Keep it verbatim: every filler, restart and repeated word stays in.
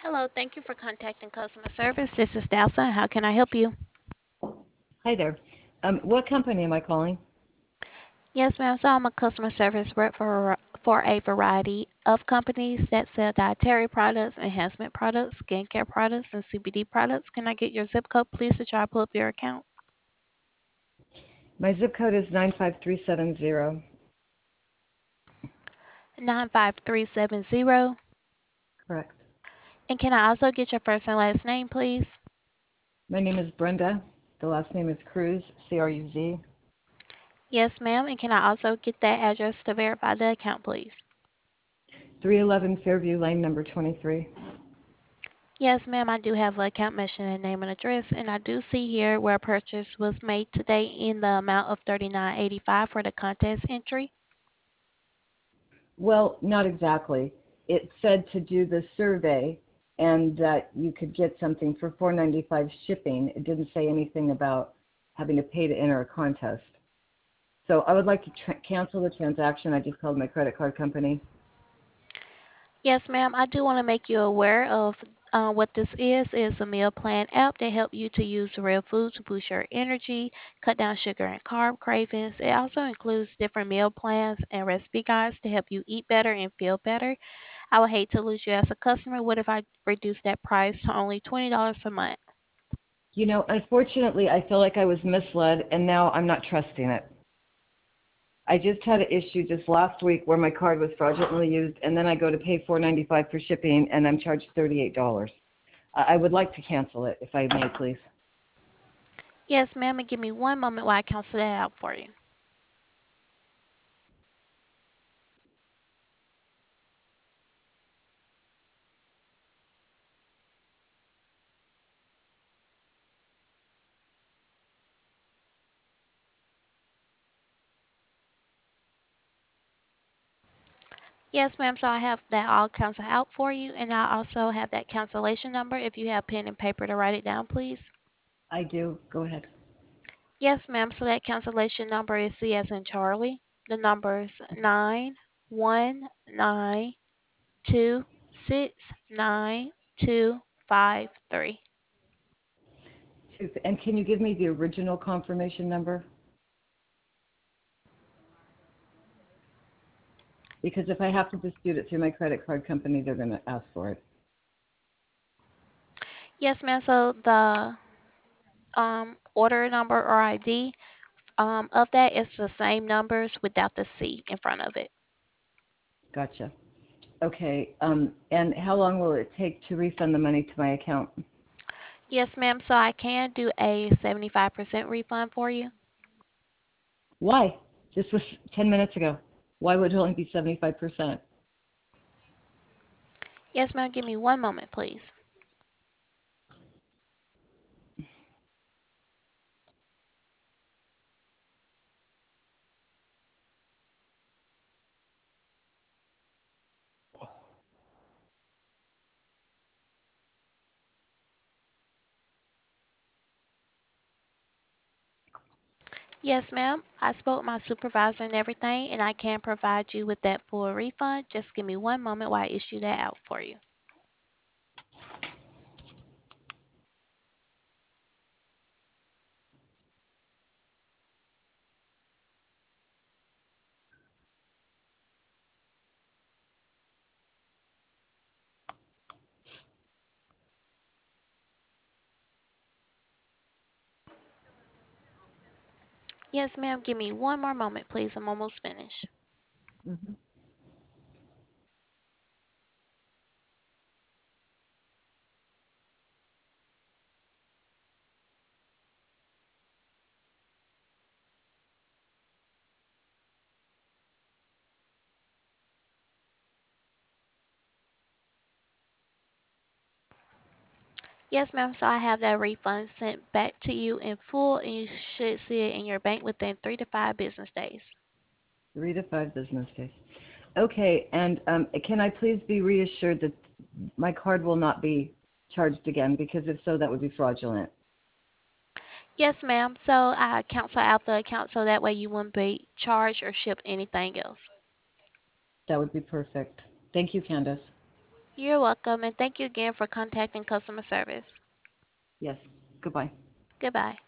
Hello, thank you for contacting customer service. This is Dalsa. How can I help you? Hi there. Um, what company am I calling? Yes, ma'am. So I'm a customer service rep for for a variety of companies that sell dietary products, enhancement products, skincare products, and C B D products. Can I get your zip code, please, to try to pull up your account? My zip code is nine five three seven zero. Nine five three seven zero. Correct. And can I also get your first and last name, please? My name is Brenda. The last name is Cruz, C R U Z. Yes, ma'am. And can I also get that address to verify the account, please? three eleven Fairview Lane, number twenty-three. Yes, ma'am, I do have an account mentioning name and address, and I do see here where a purchase was made today in the amount of thirty-nine eighty-five for the contest entry. Well, not exactly. It said to do the survey and that you could get something for four ninety-five shipping. It didn't say anything about having to pay to enter a contest. So I would like to tra- cancel the transaction. I just called my credit card company. Yes, ma'am, I do want to make you aware of uh, what this is. It's a meal plan app that help you to use real food to boost your energy, cut down sugar and carb cravings. It also includes different meal plans and recipe guides to help you eat better and feel better. I would hate to lose you as a customer. What if I reduce that price to only twenty dollars a month? You know, unfortunately, I feel like I was misled, and now I'm not trusting it. I just had an issue just last week where my card was fraudulently used, and then I go to pay four ninety-five for shipping, and I'm charged thirty-eight dollars. I I would like to cancel it, if I may, please. Yes, ma'am, and give me one moment while I cancel that out for you. Yes, ma'am, so I have that all canceled out for you, and I also have that cancellation number if you have pen and paper to write it down, please. I do. Go ahead. Yes, ma'am, so that cancellation number is C as in Charlie. The number is nine one nine two six nine two five three. And can you give me the original confirmation number? Because if I have to dispute it through my credit card company, they're going to ask for it. Yes, ma'am, so the um, order number or I D um, of that is the same numbers without the C in front of it. Gotcha. Okay. Um, and how long will it take to refund the money to my account? Yes, ma'am. So I can do a seventy-five percent refund for you. Why? This was ten minutes ago. Why would it only be seventy-five percent? Yes, ma'am. Give me one moment, please. Yes, ma'am. I spoke with my supervisor and everything, and I can provide you with that full refund. Just give me one moment while I issue that out for you. Yes, ma'am. Give me one more moment, please. I'm almost finished. Mm-hmm. Yes, ma'am. So I have that refund sent back to you in full, and you should see it in your bank within three to five business days. Three to five business days. Okay, and um, can I please be reassured that my card will not be charged again? Because if so, that would be fraudulent. Yes, ma'am. So I cancel out the account so that way you wouldn't be charged or shipped anything else. That would be perfect. Thank you, Candace. You're welcome, and thank you again for contacting customer service. Yes. Goodbye. Goodbye.